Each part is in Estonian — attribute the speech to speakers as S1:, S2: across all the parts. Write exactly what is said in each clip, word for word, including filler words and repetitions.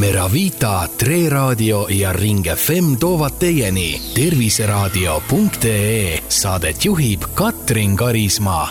S1: Meravita, Tre Raadio ja Ring F M toovad teieni terviseraadio punkt ee. Saadet juhib Katrin Karismaa.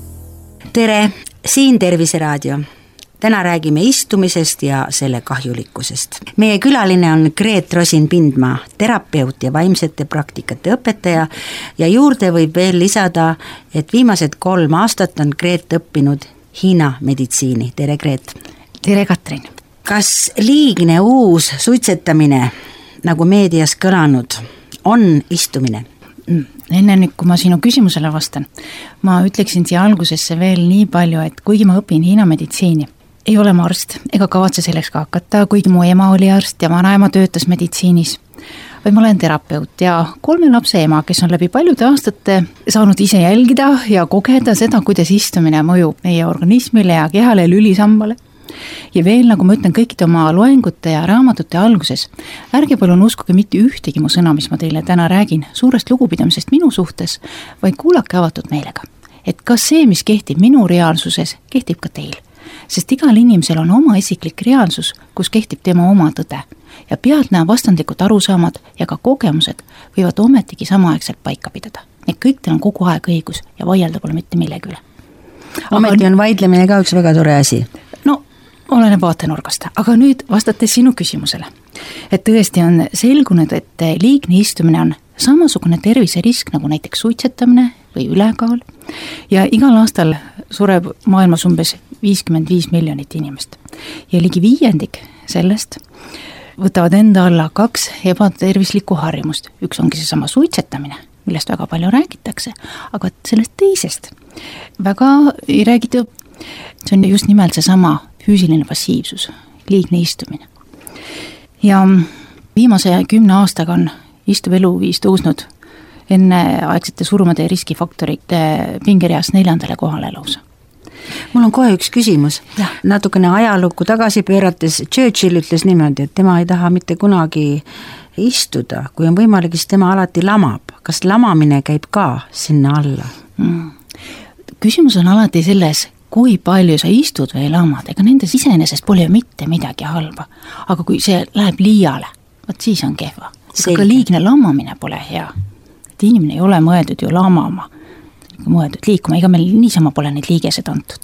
S2: Tere, siin Terviseraadio. Täna räägime istumisest ja selle kahjulikkusest. Meie külaline on Greet Rosin-Pindmaa, terapeut ja vaimsete praktikate õpetaja ja juurde võib veel lisada, et viimased kolm aastat on Greet õppinud Hiina meditsiini. Tere, Greet!
S3: Tere, Katrin!
S2: Kas liigne uus suitsetamine, nagu meedias kõlanud, on istumine?
S3: Enne nüüd, kui ma sinu küsimusele vastan, ma ütleksin siia algusesse veel nii palju, et kuigi ma õpin Hiina meditsiini, ei ole ma arst ega kavatse selleks ka hakata, kuigi mu ema oli arst ja vanaema töötas meditsiinis, või ma olen terapeut ja kolme lapse ema, kes on läbi paljude aastate saanud ise jälgida ja kogeda seda, kuidas istumine mõjub meie organismile ja kehale ja lülisambale. Ja veel, nagu ma ütlen kõikide oma loengute ja raamatute alguses, ärge palun uskuge mitte ühtegi mu sõna, mis ma teile täna räägin, suurest lugupidamisest minu suhtes, vaid kuulake avatud meelega. Et kas see, mis kehtib minu reaalsuses, kehtib ka teil. Sest igal inimesel on oma isiklik reaalsus, kus kehtib tema oma tõde. Ja pealtnäha vastandlikud arusaamad ja ka kogemused võivad ometigi samaaegselt paika pidada. Need kõik teil on kogu aeg õigus ja vaielda pole mitte millegi üle.
S2: Ometi on vaidlemine ka üks väga tore asi.
S3: No, oleneb vaatenurgast, aga nüüd vastates sinu küsimusele. Et tõesti on selgunud, et liigne istumine on samasugune terviserisk nagu näiteks suitsetamine või ülekaal ja igal aastal sureb maailmas umbes viiskümmend viis miljonit inimest. Ja ligi viiendik sellest võtavad enda alla kaks ebatervislikku harjumust. Üks ongi see sama suitsetamine, millest väga palju räägitakse, aga sellest teisest väga ei räägita. See on just nimelt see sama füüsiline passiivsus, liigne istumine. Ja viimase kümne aastaga on istuv eluviis tõusnud enneaegsete surmade riskifaktorite pingereas neljandale kohale lausa.
S2: Mul on kohe üks küsimus. Ja. Natukene ajalukku tagasi pöörates Churchill ütles niimoodi, et tema ei taha mitte kunagi istuda, kui on võimalik, siis tema alati lamab. Kas lamamine käib ka sinna alla?
S3: Mm. Küsimus on alati selles, kui palju sa istud või lamad, ega nendes iseenesest pole ju mitte midagi halba. Aga kui see läheb liiale, võt siis on kehva. Aga liigne lamamine pole hea. Et inimene ei ole mõeldud ju lamama, mõeldud liikuma, ega meil niisama pole neid liigesed antud.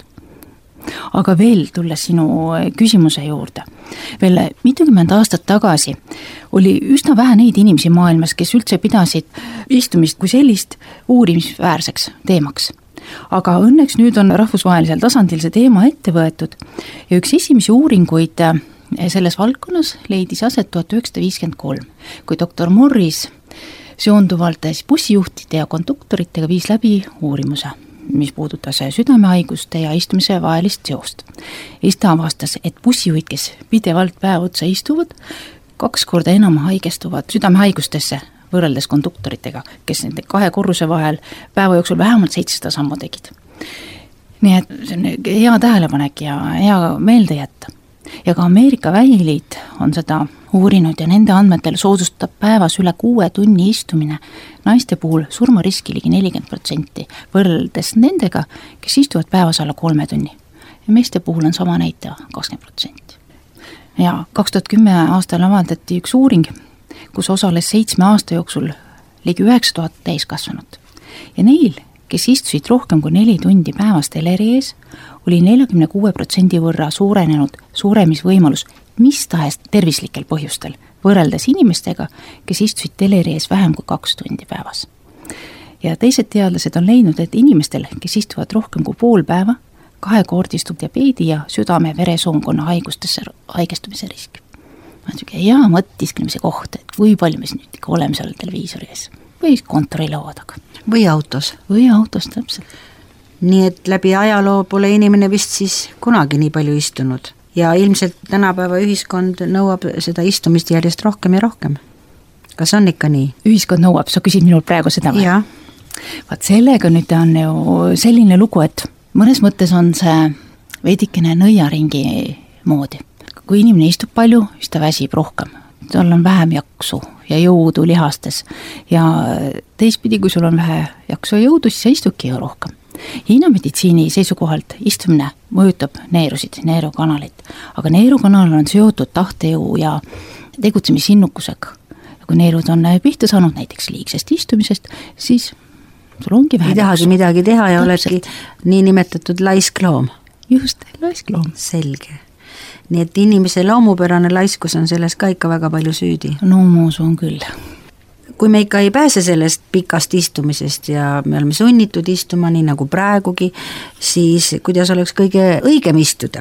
S3: Aga veel tulles sinu küsimuse juurde, veel mitukümmend aastat tagasi oli üsna vähe neid inimesi maailmas, kes üldse pidasid istumist kui sellist uurimisväärseks teemaks. Aga õnneks nüüd on rahvusvahelisel tasandil see teema ette võetud ja üks esimesi uuringuid selles valdkonnas leidis aset tuhat üheksasada viiskümmend kolm, kui doktor Morris seonduvalt bussijuhtide ja konduktoritega viis läbi uurimuse, mis puudutas südamehaiguste ja istumise vahelist seost. Ja siis ta avastas, et bussijuhid, kes pidevalt päev otsa istuvad, kaks korda enam haigestuvad südamehaigustesse võrreldes konduktoritega, kes nende kahe korruse vahel päeva jooksul vähemalt seitsesada sammu tegid. Nii et see on hea tähelepanek ja hea meelde jätta. Ja ka Ameerika Vähiliit on seda uurinud ja nende andmetel soodustab päevas üle kuue tunni istumine naiste puhul surmariski ligi nelikümmend protsenti võrreldes nendega, kes istuvad päevas alla kolme tunni. Ja meeste puhul on sama näitaja kakskümmend protsenti. Ja kaks tuhat kümme aastal avaldati üks uuring, kus osales seitsme aasta jooksul ligi üheksa tuhat täiskasvanut. Ja neil, kes istusid rohkem kui neli tundi päevas teleri ees, oli neljakümne kuue protsendi võrra suurenenud suuremisvõimalus mis tahes tervislikel põhjustel, võrreldes inimestega, kes istusid teleri ees vähem kui kaks tundi päevas. Ja teised teadlased on leidnud, et inimestel, kes istuvad rohkem kui pool päeva, kahekordistub diabeedi ja südame-veresoonkonna haigustesse haigestumise risk. Hea mõtisklemise koht, et kui palju me nüüd ikka oleme seal televiisori ees või kontori laua taga.
S2: Või autos.
S3: Või autos, täpselt.
S2: Nii et läbi ajaloo pole inimene vist siis kunagi nii palju istunud ja ilmselt tänapäeva ühiskond nõuab seda istumist järjest rohkem ja rohkem. Kas on ikka nii? Ühiskond
S3: nõuab, sa küsid minul praegu seda või?
S2: Jah.
S3: Vaat sellega nüüd on ju selline lugu, et mõnes mõttes on see veidikene nõiaringi moodi. Kui inimene istub palju, siis ta väsib rohkem. Tal on vähem jaksu ja jõudu lihastes. Ja teistpidi, kui sul on vähe jaksu ja jõudu, siis sa istudki ju rohkem. Hiina meditsiini seisukohalt istumine mõjutab neerusid, neerukanalit, aga neerukanal on seotud tahtejõu ja tegutsemisinnukusega. Ja kui neerud on pihta saanud näiteks liigsest istumisest, siis sul ongi vähe.
S2: Ei tahagi midagi teha ja oledki nii nimetatud laiskloom.
S3: Just, laiskloom.
S2: Selge. Nii et inimese loomupärane laiskus on selles ka ikka väga palju süüdi.
S3: No ma usun küll.
S2: Kui me ikka ei pääse sellest pikast istumisest ja me oleme sunnitud istuma nii nagu praegugi, siis kuidas oleks kõige õigem istuda?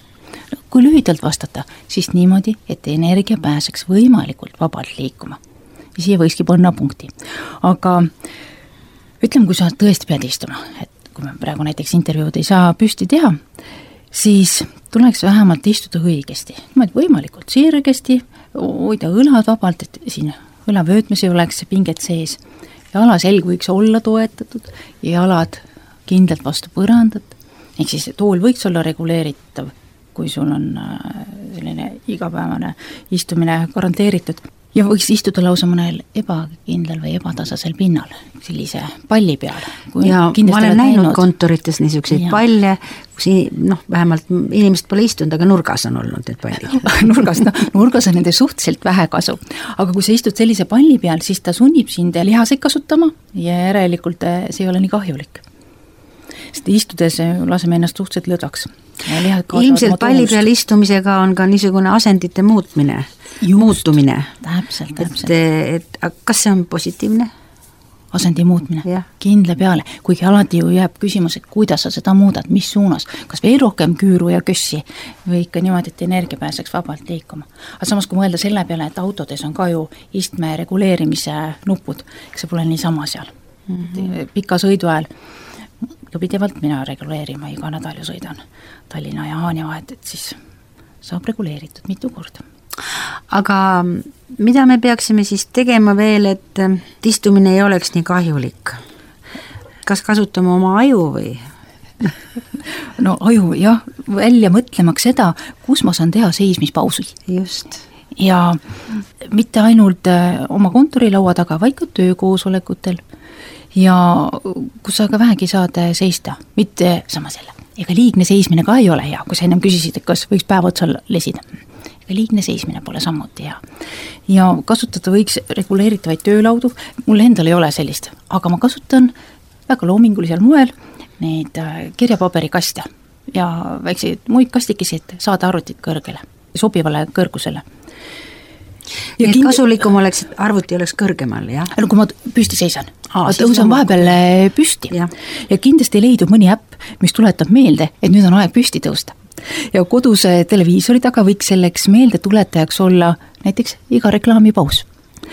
S3: Kui lühidalt vastata, siis niimoodi, et energia pääseks võimalikult vabalt liikuma. Ja siia võikski panna punkti. Aga ütleme, kui sa tõesti pead istuma, et kui me praegu näiteks intervjuud ei saa püsti teha, siis tuleks vähemalt istuda õigesti. Niimoodi võimalikult sirgesti, hoida õlad vabalt, et siin õlavöötmes ei oleks pinget sees. Ja alaselg võiks olla toetatud ja jalad kindlalt vastu põrandat. Ehk siis tool võiks olla reguleeritav, kui sul on selline igapäevane istumine garanteeritud. Ja võiks istuda lausa mõnel ebakindlal või ebatasasel pinnal, sellise palli peal.
S2: Ja ma olen näinud kontorites niisuguseid ja. Palle, kus noh, vähemalt inimesed pole istunud, aga nurgas on olnud need pallid.
S3: nurgas, no, nurgas on nende suhteliselt vähe kasu. Aga kui sa istud sellise palli peal, siis ta sunnib sind lihaseid kasutama ja järelikult see ei ole nii kahjulik. Sest istudes laseme ennast suhteliselt lõdvaks.
S2: Ilmselt palli peal istumisega on ka niisugune asendite muutmine, Just, muutumine.
S3: Täpselt, täpselt.
S2: Et, et kas see on positiivne?
S3: Asendi muutmine, ja. Kindla peale, kuigi alati ju jääb küsimus, et kuidas sa seda muudad, mis suunas, kas veel rohkem küüru ja kössi või ikka niimoodi, et energia pääseks vabalt liikuma. Aga samas, kui mõelda selle peale, et autodes on ka ju istme reguleerimise nupud, eks see pole niisama seal. Mm-hmm. Pika sõidu ajal ja pidevalt mina reguleerima, iga nädal ju sõidan Tallinna ja Haanja vahet, et siis saab reguleeritud mitu korda.
S2: Aga mida me peaksime siis tegema veel, et istumine ei oleks nii kahjulik? Kas kasutame oma aju või?
S3: No aju, jah, välja mõtlemaks seda, kus ma saan teha seismispausi.
S2: Just.
S3: Ja mitte ainult oma kontorilaua taga, vaid ka töökoosolekutel. Ja kus sa ka vähegi saad seista, mitte sama selle. Ega liigne seismine ka ei ole hea, kui sa ennem küsisid, et kas võiks päev otsal lesida. Ega liigne seismine pole samuti hea. Ja kasutada võiks reguleeritavaid töölaudu, mul endal ei ole sellist, aga ma kasutan väga loomingulisel moel neid kirjapaberikaste ja väikseid muid kastikesi, et saada arvutit kõrgele, sobivale kõrgusele.
S2: Ja nii kind... kasulikum oleks, et arvuti oleks kõrgemal, jah?
S3: No kui ma püsti seisan, Aa, ma tõusan vahepeal püsti ja. ja kindlasti leidub mõni äpp, mis tuletab meelde, et nüüd on aeg püsti tõusta. Ja kodus televiisori taga võiks selleks meelde tuletajaks olla näiteks iga reklaamipaus.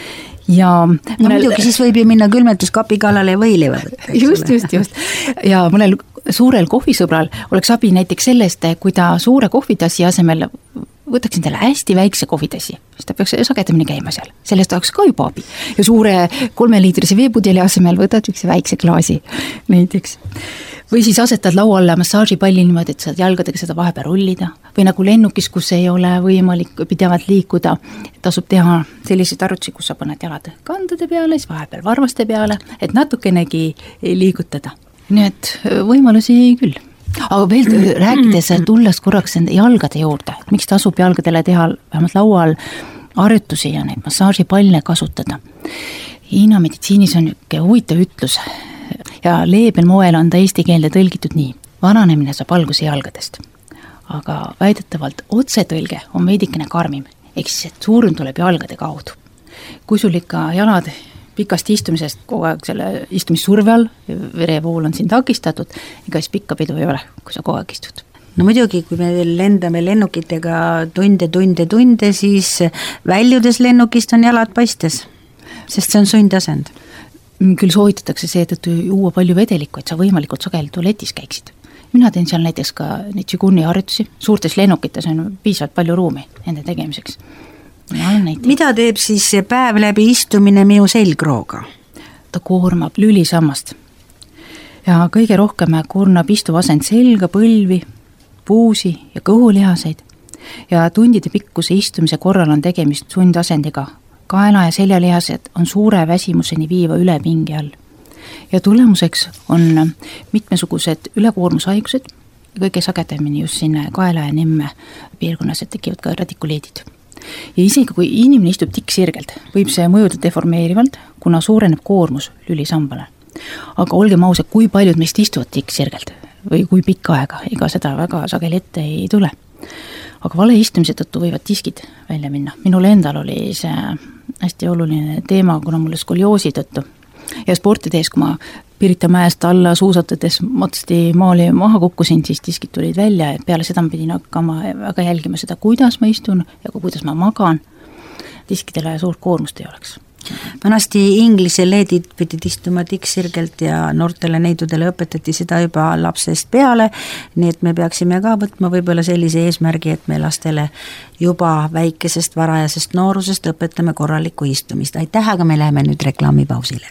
S3: Ja
S2: no mõnel... muidugi siis võib ju minna külmetuskapi kallale ja võiliva.
S3: Just, just, just. Ja mõnel suurel kohvisõbral oleks abi näiteks sellest, kui ta suure kohvitassi asemel võtaks endale hästi väikse kohvitassi, siis ta peaks sagedamini käima seal. Sellest oleks ka juba abi. Ja suure kolmeliitrise veepudeli asemel võtad üks väikse klaasi näiteks. Või siis asetad laua alla massaažipalli niimoodi, et saad jalgadega seda vahepeal rullida. Või nagu lennukis, kus ei ole võimalik pidevalt liikuda, tasub teha selliseid arvutusi, kus sa paned jalad kandade peale, siis vahepeal varvaste peale, et natukenegi liigutada. Nii et võimalusi küll. Aga veel rääkides, tulles korraks enda jalgade juurde, et miks tasub jalgadele teha vähemalt laual harjutusi ja neid massaažipalle kasutada. Hiina meditsiinis on üks huvitav ütlus ja leebel moel on ta eesti keelde tõlgitud nii. Vananemine saab alguse jalgadest, aga väidetavalt otsetõlge on veidikene karmim, ehk siis et suurim tuleb jalgade kaudu. Kui sul ikka jalad pikast istumisest kogu aeg selle istumissurve all, verevool on siin takistatud, ega siis pikka pidu ei ole, kui sa kogu aeg istud.
S2: No muidugi, kui me lendame lennukitega tunde, tunde, tunde, siis väljudes lennukist on jalad paistes, sest see on sundasend.
S3: Küll soovitatakse seetõttu juua palju vedelikku, et sa võimalikult sageli tualetis käiksid. Mina teen seal näiteks ka neid tšiguni harjutusi, suurtes lennukites on piisavalt palju ruumi enda tegemiseks.
S2: Mida teeb siis see päev läbi istumine minu selgrooga?
S3: Ta koormab lülisammast. Ja kõige rohkem koornab istuv asend selga, põlvi, puusi ja kõhulihaseid. Ja tundide pikkuse istumise korral on tegemist sundasendiga. Kaela ja seljalihased on suure väsimuseni viiva ülepingi all. ja tulemuseks on mitmesugused ülekoormushaigused, kõige sagedamini just sinna kaela ja nimme piirkonnas, et tekivad ka radikuleedid. Ja isegi kui inimene istub tikksirgelt, võib see mõjuda deformeerivalt, kuna suureneb koormus lülisambale. Aga olgem ausad, kui paljud meist istuvad tikksirgelt või kui pikka aega, ega seda väga sageli ette ei tule. Aga vale istumise tõttu võivad diskid välja minna. Minul endal oli see hästi oluline teema, kuna mulle skolioosi tõttu. Ja sporti tees, kui ma Pirita mäest alla suusatades matsti maali maha kukkusin, siis diskid tulid välja ja peale seda ma pidin hakkama väga jälgima seda, kuidas ma istun ja kuidas ma magan. Diskidele suurt koormust ei oleks.
S2: Vanasti inglise leedid pidid istuma tikksirgelt ja noortele neidudele õpetati seda juba lapsest peale, nii et me peaksime ka võtma võib-olla sellise eesmärgi, et me lastele juba väikesest varajasest noorusest õpetame korralikku istumist. Aitäh, aga me läheme nüüd reklaamipausile.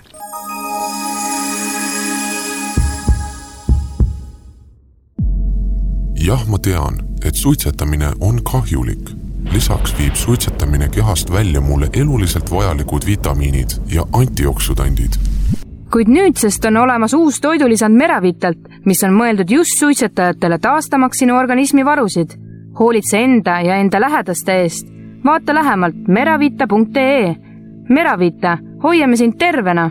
S4: Jah, ma tean, et suitsetamine on kahjulik. Lisaks viib suitsetamine kehast välja mulle eluliselt vajalikud vitamiinid ja antioksüdandid.
S5: Kuid nüüdsest on olemas uus toidulisand Meravitalt, mis on mõeldud just suitsetajatele taastamaks sinu organismi varusid. Hoolitse enda ja enda lähedaste eest. Vaata lähemalt meravita punkt ee. Meravita, hoiame sind tervena!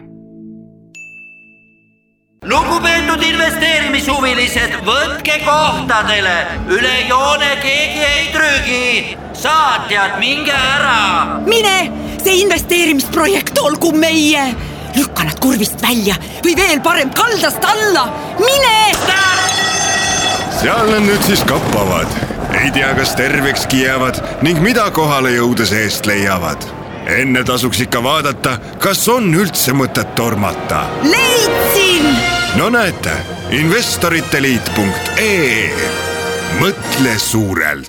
S6: Lugupeetud investeerimishuvilised, võtke kohtadele, üle joone keegi ei trügi, saatjad, minge ära!
S7: Mine, see investeerimisprojekt olgu meie! Lükka nad kurvist välja või veel parem kaldast alla! Mine!
S8: Seal nad nüüd siis kappavad. Ei tea, kas tervekski jäävad ning mida kohale jõudes eest leiavad. Enne tasuks ikka vaadata, kas on üldse mõtet tormata.
S7: Leidsin!
S8: No näete, investoriteliit punkt ee. Mõtle suurelt.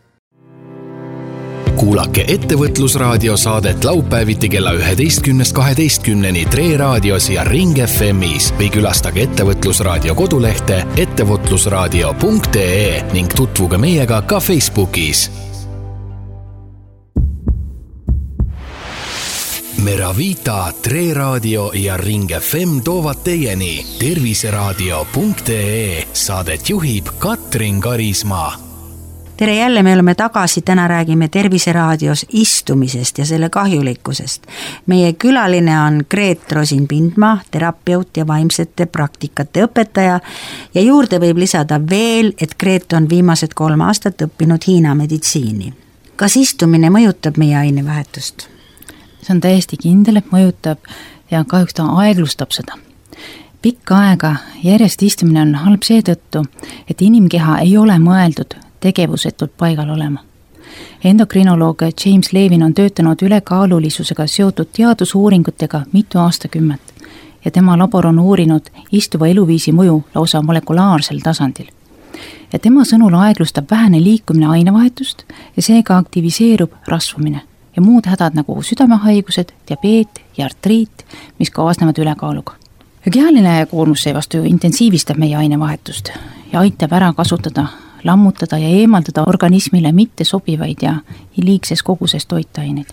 S1: Kuulake ettevõtlusraadio saadet laupäeviti kella üheteistkümnest kaheteistkümneni Tre raadios ja Ring F M-is või külastage ettevõtlusraadio kodulehte ettevõtlusraadio punkt ee ning tutvuge meiega ka Facebookis. Meravita, Tre raadio ja Ring F M toovad teieni terviseraadio punkt ee. Saadet juhib Katrin Karismaa.
S2: Tere jälle, me oleme tagasi, täna räägime terviseraadios istumisest ja selle kahjulikkusest. Meie külaline on Greet Rosin-Pindmaa, terapeut ja vaimsete praktikate õpetaja ja juurde võib lisada veel, et Greet on viimased kolm aastat õppinud Hiina meditsiini. Kas istumine mõjutab meie ainevahetust?
S3: See on täiesti kindel, et mõjutab ja kahjuks ta aeglustab seda. Pikka aega järjest istumine on halb seetõttu, et inimkeha ei ole mõeldud tegevusetult paigal olema. Endokrinoloog James Levin on töötanud ülekaalulisusega seotud teadusuuringutega mitu aastakümmet ja tema labor on uurinud istuva eluviisi mõju lausa molekulaarsel tasandil. Ja tema sõnul aeglustab vähene liikumine ainevahetust ja seega aktiviseerub rasvumine ja muud hädad nagu südamehaigused, diabeet ja artriit, mis kaasnevad ülekaaluga. Ja kehaline koormus seevastu intensiivistab meie ainevahetust ja aitab ära kasutada, lammutada ja eemaldada organismile mitte sobivaid ja liigses koguses toitaineid.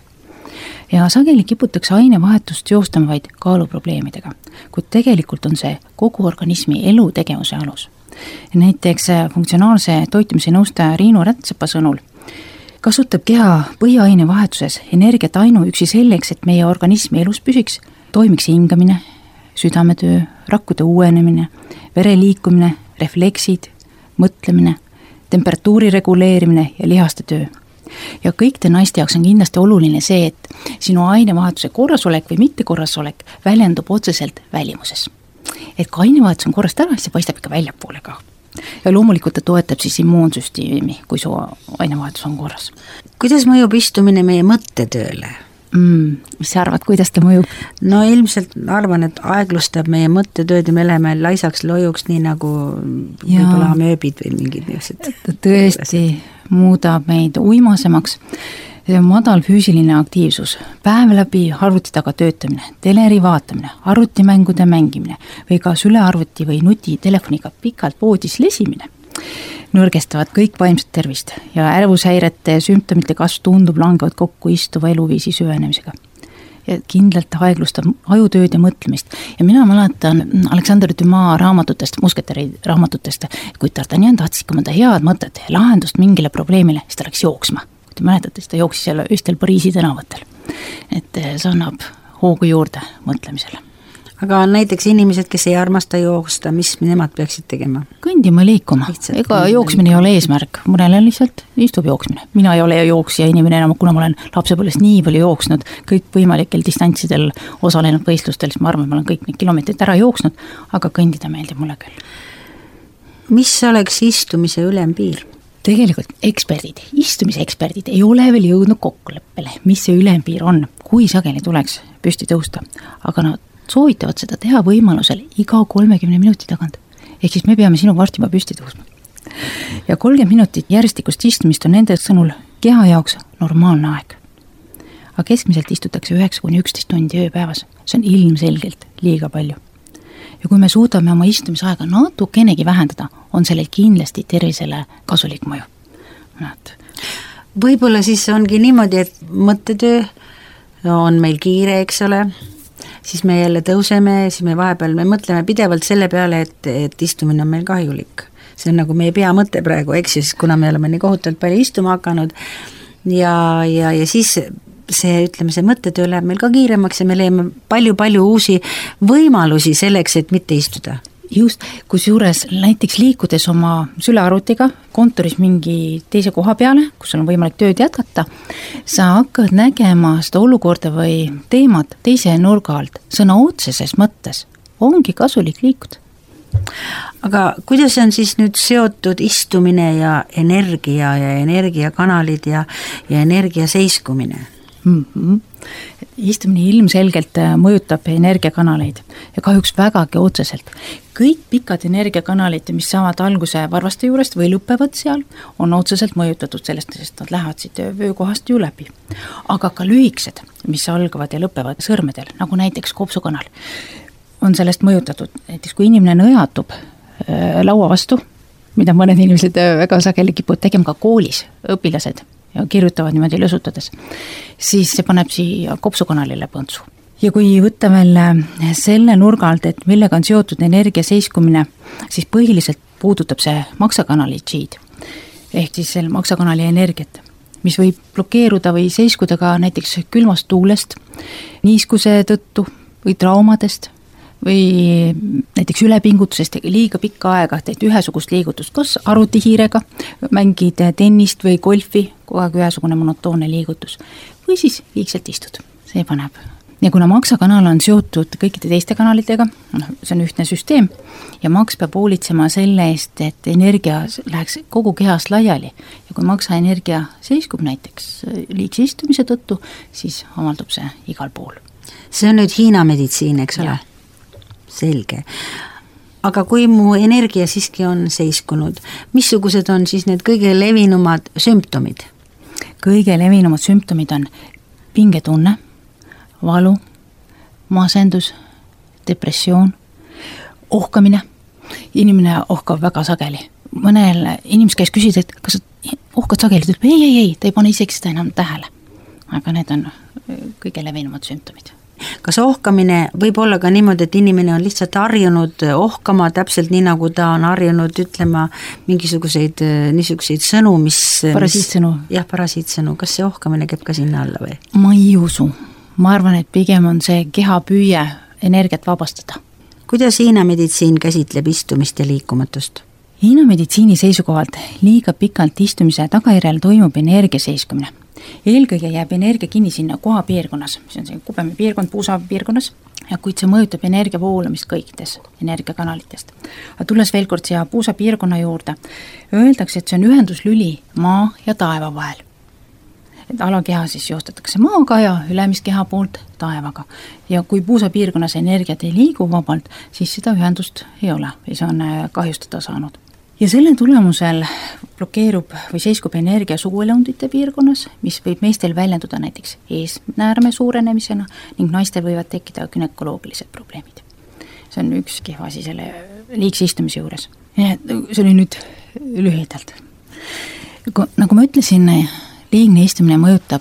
S3: Ja sageli kiputakse ainevahetust joostama vaid kaaluprobleemidega, kuid tegelikult on see kogu organismi elutegevuse alus. Näiteks funktsionaalse toitumise nõustaja Riinu Rätsepa sõnul kasutab keha põhiaine vahetuses energiat ainuüksi selleks, et meie organismi elus püsiks, toimiks hingamine, südametöö, rakkude uuenemine, vereliikumine, refleksid, mõtlemine, temperatuuri reguleerimine ja lihaste töö. Ja kõik te naiste jaoks on kindlasti oluline see, et sinu ainevahetuse korrasolek või mitte korrasolek väljendub otseselt välimuses. Et kui ainevahetus on korrast ära, siis see paistab ikka väljapoole ka. Ja loomulikult ta toetab siis immuunsüsteemi, kui su ainevahetus on korras.
S2: Kuidas mõjub istumine meie mõttetööle?
S3: Mm, mis sa arvad, kuidas ta mõjub?
S2: No ilmselt arvan, et aeglustab meie mõttetööd ja me läheme laisaks lojuks, nii nagu ja. Võib-olla amööbid või mingid niisugused.
S3: Tõesti muudab meid uimasemaks. Madal füüsiline aktiivsus, päev läbi arvuti taga töötamine, teleri vaatamine, arvutimängude mängimine või ka sülearvuti või nutitelefoniga pikalt voodis lesimine nõrgestavad kõik vaimset tervist ja ärvushäirete sümptomite kasv tundub langevad kokku istuva eluviisi süvenemisega. ja kindlalt aeglustab ajutööd ja mõtlemist. Ja mina mäletan Alexander Dumas raamatutest, Musketäri raamatutest, kui D'Artagnan tahtis ikka mõnda head mõtet ja lahendust mingile probleemile, siis ta läks jooksma. Kui te mäletate, siis ta jooksis seal üstel Pariisi tänavatel. Et see annab hoogu juurde mõtlemisele.
S2: Aga on näiteks inimesed, kes ei armasta joosta, mis nemad peaksid tegema?
S3: Kõndima liikuma. Ega jooksmine ei ole eesmärk, mõnele lihtsalt istub jooksmine. Mina ei ole jooksja inimene enam, kuna ma olen lapsepõlves nii palju jooksnud, kõik võimalikel distantsidel osalenud võistlustel, siis ma arvan, ma olen kõik need kilomeetrid ära jooksnud, aga kõndida meeldib mulle küll.
S2: Mis oleks istumise ülempiir?
S3: Tegelikult eksperdid, istumise eksperdid ei ole veel jõudnud kokkuleppele, mis see ülempiir on, kui sageli tuleks püsti tõusta, aga nad soovitavad seda teha võimalusel iga kolmekümne minuti tagant. Ehk siis me peame sinu varsti juba püsti tõusma. Ja kolmkümmend minutit järjestikust istumist on nende sõnul keha jaoks normaalne aeg. Aga keskmiselt istutakse üheksa kuni üksteist tundi ööpäevas. See on ilmselgelt liiga palju. Ja kui me suudame oma istumisaega natukenegi vähendada, on sellel kindlasti tervisele kasulik mõju.
S2: Võib-olla siis ongi niimoodi, et mõttetöö on meil kiire, eks ole, siis me jälle tõuseme, siis me vahepeal, me mõtleme pidevalt selle peale, et, et istumine on meil kahjulik. See on nagu meie pea mõte praegu, eks siis, kuna me oleme nii kohutavalt palju istuma hakanud ja, ja, ja siis see, ütleme, see mõttetöö läheb meil ka kiiremaks ja me leiame palju-palju uusi võimalusi selleks, et mitte istuda.
S3: Just, kus juures näiteks liikudes oma sülearvutiga kontoris mingi teise koha peale, kus on võimalik tööd jätkata, sa hakkad nägema seda olukorda või teemat teise nurga alt, sõna otseses mõttes, ongi kasulik liikuda.
S2: Aga kuidas on siis nüüd seotud istumine ja energia ja energiakanalid ja, ja energia seiskumine?
S3: Mm-hmm. Istumine ilmselgelt mõjutab energiakanaleid ja kahjuks vägagi otseselt. Kõik pikad energiakanalid, mis saavad alguse varvaste juurest või lõpevad seal, on otseselt mõjutatud sellest, sest nad lähevad siit vöökohast ju läbi. Aga ka lühiksed, mis algavad ja lõpevad sõrmedel, nagu näiteks kopsukanal, on sellest mõjutatud. Näiteks kui inimene nõjatub laua vastu, mida mõned inimesed väga sageli kipuvad tegema ka koolis, õpilased, ja kirjutavad niimoodi lõsutades, siis see paneb siia kopsukanalile põntsu. Ja kui võtta veel selle nurga alt, et millega on seotud energia seiskumine, siis põhiliselt puudutab see maksakanali G-d, ehk siis selle maksakanali energiat, mis võib blokeeruda või seiskuda ka näiteks külmast tuulest, niiskuse tõttu või traumadest, või näiteks ülepingutusest liiga pikka aega teed ühesugust liigutust, kas arvutihiirega, mängid tennist või golfi, kogu aeg ühesugune monotoonne liigutus, või siis liigselt istud, see paneb. Ja kuna maksakanal on seotud kõikide teiste kanalitega, see on ühtne süsteem, ja maks peab hoolitsema selle eest, et energia läheks kogu kehast laiali, ja kui maksa energia seiskub näiteks liigse istumise tõttu, siis avaldub see igal pool.
S2: See on nüüd Hiina meditsiin, eks ole? Selge. Aga kui mu energia siiski on seiskunud, missugused on siis need kõige levinumad sümptomid?
S3: Kõige levinumad sümptomid on pingetunne, valu, masendus, depressioon, ohkamine. Inimene ohkab väga sageli. Mõnel inimes käis küsida, et kas ohkad sageli, ta ütleb, ei, ei, ei, ta ei pane isegi seda enam tähele. Aga need on kõige levinumad sümptomid.
S2: Kas ohkamine võib olla ka niimoodi, et inimene on lihtsalt harjunud ohkama täpselt nii, nagu ta on harjunud ütlema mingisuguseid niisuguseid sõnu, mis...
S3: Parasiitsõnu.
S2: Mis, jah, parasiitsõnu. Kas see ohkamine käib ka sinna alla või?
S3: Ma ei usu. Ma arvan, et pigem on see keha püüe energiat vabastada.
S2: Kuidas Hiina meditsiin käsitleb istumist ja liikumatust?
S3: Hiina meditsiini seisukohalt liiga pikalt istumise tagajärjel toimub energia seiskumine. Eelkõige jääb energia kinni sinna koha piirkonnas, mis on see kubemi piirkond, puusa piirkonnas, ja kuid see mõjutab energia voolamist kõikides energiakanalitest. Aga tulles veel kord siia puusa piirkonna juurde, öeldakse, et see on ühenduslüli maa ja taeva vahel. Et alakeha siis joostatakse maaga ja ülemist keha poolt taevaga. Ja kui puusa piirkonnas energiat ei liigu vabalt, siis seda ühendust ei ole, või see on kahjustada saanud. Ja selle tulemusel blokeerub või seiskub energia suguelundite piirkonnas, mis võib meestel väljenduda näiteks eesnäärme suurenemisena ning naistel võivad tekkida günekoloogilised probleemid. See on üks kehva asi selle liigse istumise juures. Ja see oli nüüd lühidalt. Nagu ma ütlesin, liigne istumine mõjutab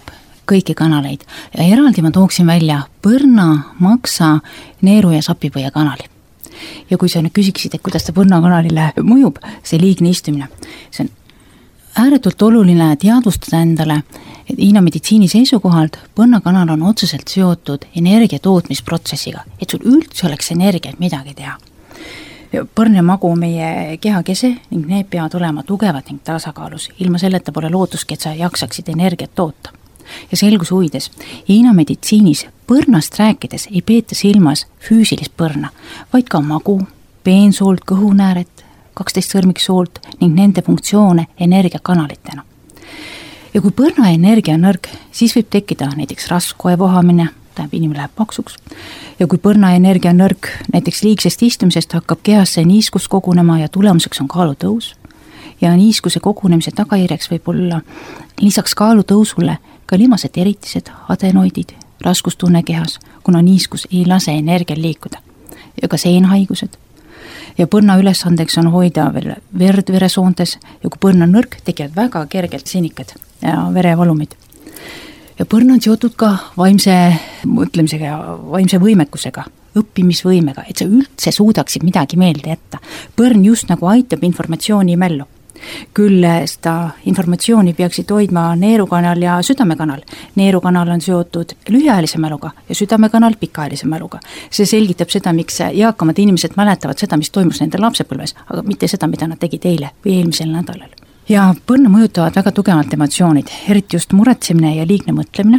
S3: kõiki kanaleid ja eraldi ma tooksin välja põrna, maksa, neeru ja sapipõie kanali. Ja kui sa nüüd küsiksid, et kuidas ta põrnakanalile mõjub, see liigne istumine, see on ääretult oluline teadvustada endale, et Hiina meditsiini seisukohalt põrnakanal on otseselt seotud energia tootmisprotsessiga, et sul üldse oleks energiat midagi teha. Põrn ja magu on meie kehakese ning need peavad olema tugevad ning tasakaalus. Ilma selleta pole lootuski, et sa jaksaksid energiat toota. Ja selgus huvides, Hiina meditsiinis põrnast rääkides ei peeta silmas füüsilist põrna, vaid ka magu, peensoolt, kõhunääret, kaksteist sõrmiksoolt ning nende funktsioone energiakanalitena. Ja kui põrna energia on nõrk, siis võib tekkida näiteks raskoe vohamine, tähendab inimene läheb paksuks, ja kui põrna energia on nõrk, näiteks liigsest istumisest hakkab kehasse niiskus kogunema ja tulemuseks on kaalutõus. Ja niiskuse kogunemise tagajärjeks võib olla lisaks kaalutõusule ka limased eritised, adenoidid, raskustunne kehas, kuna niiskus ei lase energial liikuda. Ja ka seenhaigused. Ja põrna ülesandeks on hoida veel verd veresoontes ja kui põrna on nõrk, tekivad väga kergelt sinikad ja verevalumid. Ja põrn on seotud ka vaimse mõtlemisega ja vaimse võimekusega, õppimisvõimega, et sa üldse suudaksid midagi meelde jätta. Põrn just nagu aitab informatsiooni mällu. Küll seda informatsiooni peaksid hoidma neerukanal ja südamekanal. Neerukanal on seotud lühiajalise mäluga ja südamekanal pikaajalise mäluga. See selgitab seda, miks eakamad inimesed mäletavad seda, mis toimus nende lapsepõlves, aga mitte seda, mida nad tegid eile või eelmisel nädalal. Ja põrna mõjutavad väga tugevalt emotsioonid, eriti just muretsemine ja liigne mõtlemine,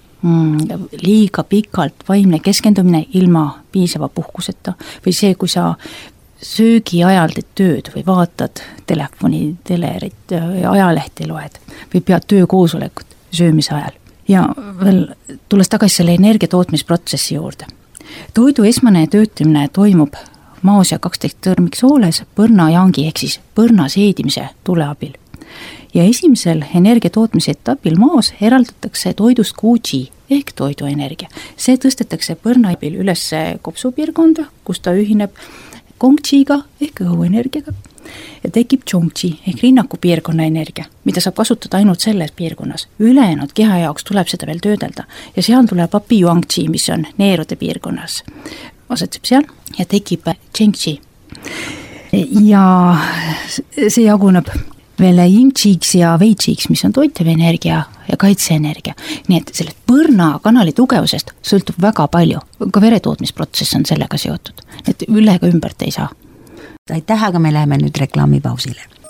S3: liiga pikalt vaimne keskendumine ilma piisava puhkuseta või see, kui sa söögi ajal teed tööd või vaatad telefoni, telerit ja ajalehti loed või pead töökoosolekut söömise ajal. Ja veel tulles tagasi selle energia tootmisprotsessi juurde. Toidu esmane töötlemine toimub maos ja kaksteist tõrmiksooles põrnajangi ehk siis põrna seedimise tule abil. Ja esimesel energia tootmise etapil maos eraldatakse toidust Qi ehk toiduenergia. See tõstetakse põrna abil üles kopsupiirkonda, kus ta ühineb Gongqiga ehk õhuenergiaga ja tekib Zhongqi ehk rinnaku piirkonna energia, mida saab kasutada ainult selles piirkonnas. Ülejäänud keha jaoks tuleb seda veel töödelda ja seal tuleb api Yuangqi, mis on neerude piirkonnas. Asetseb seal ja tekib Zhengqi. Ja see jaguneb veel Yingqiks ja Weiqiks, mis on toitev energia ja kaitseenergia. Nii et selle põrna kanali tugevusest sõltub väga palju. Ka veretootmisprotsess on sellega seotud. Et ülega ümbert ei saa.
S2: Aitäh, aga me läheme nüüd reklaamipausile.